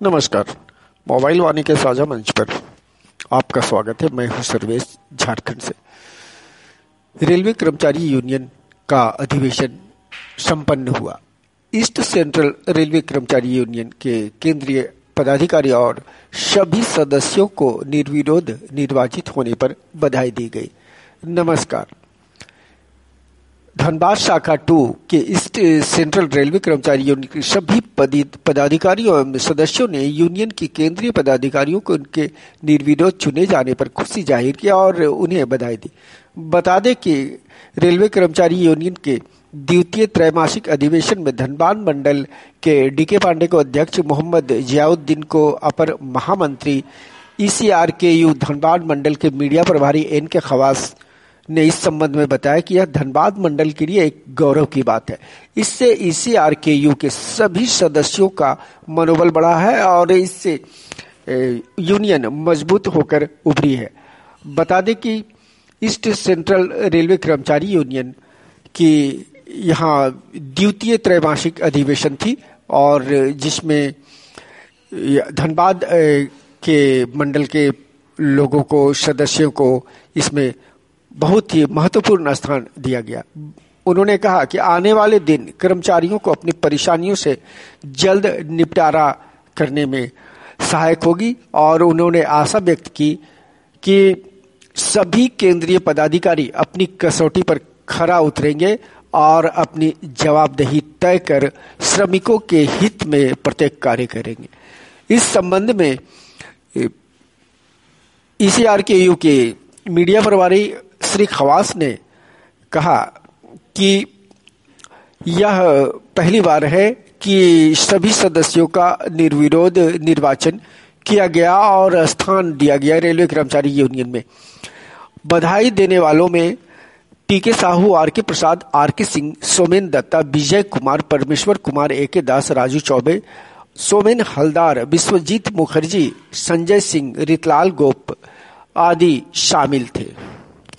नमस्कार। मोबाइल वाणी के साझा मंच पर आपका स्वागत है। मैं हूं सर्वेश, झारखंड से। रेलवे कर्मचारी यूनियन का अधिवेशन संपन्न हुआ। ईस्ट सेंट्रल रेलवे कर्मचारी यूनियन के केंद्रीय पदाधिकारी और सभी सदस्यों को निर्विरोध निर्वाचित होने पर बधाई दी गई। नमस्कार। धनबाद शाखा 2 के ईस्ट सेंट्रल रेलवे कर्मचारी यूनियन के सभी पदाधिकारियों एवं सदस्यों ने यूनियन की केंद्रीय पदाधिकारियों को उनके निर्विरोध चुने जाने पर खुशी जाहिर की और उन्हें बधाई दी। बता दें कि रेलवे कर्मचारी यूनियन के द्वितीय त्रैमासिक अधिवेशन में धनबाद मंडल के डीके पांडे को अध्यक्ष, मोहम्मद जियाउद्दीन को अपर महामंत्री, ECRKU धनबाद मंडल के मीडिया प्रभारी NK खवास ने इस संबंध में बताया कि यह धनबाद मंडल के लिए एक गौरव की बात है। इससे ECRKU के सभी सदस्यों का मनोबल बढ़ा है और इससे यूनियन मजबूत होकर उभरी है। बता दें कि ईस्ट सेंट्रल रेलवे कर्मचारी यूनियन की यहाँ द्वितीय त्रैमासिक अधिवेशन थी और जिसमें धनबाद के मंडल के लोगों को, सदस्यों को इसमें बहुत ही महत्वपूर्ण स्थान दिया गया। उन्होंने कहा कि आने वाले दिन कर्मचारियों को अपनी परेशानियों से जल्द निपटारा करने में सहायक होगी और उन्होंने आशा व्यक्त की कि सभी केंद्रीय पदाधिकारी अपनी कसौटी पर खरा उतरेंगे और अपनी जवाबदेही तय कर श्रमिकों के हित में प्रत्येक कार्य करेंगे। इस संबंध में ECRKU के मीडिया प्रभारी श्री खवास ने कहा कि यह पहली बार है कि सभी सदस्यों का निर्विरोध निर्वाचन किया गया और स्थान दिया गया रेलवे कर्मचारी यूनियन में। बधाई देने वालों में TK साहू, RK प्रसाद, RK सिंह, सोमेन दत्ता, विजय कुमार, परमेश्वर कुमार, AK दास, राजू चौबे, सोमेन हलदार, विश्वजीत मुखर्जी, संजय सिंह, रितलाल गोप आदि शामिल थे।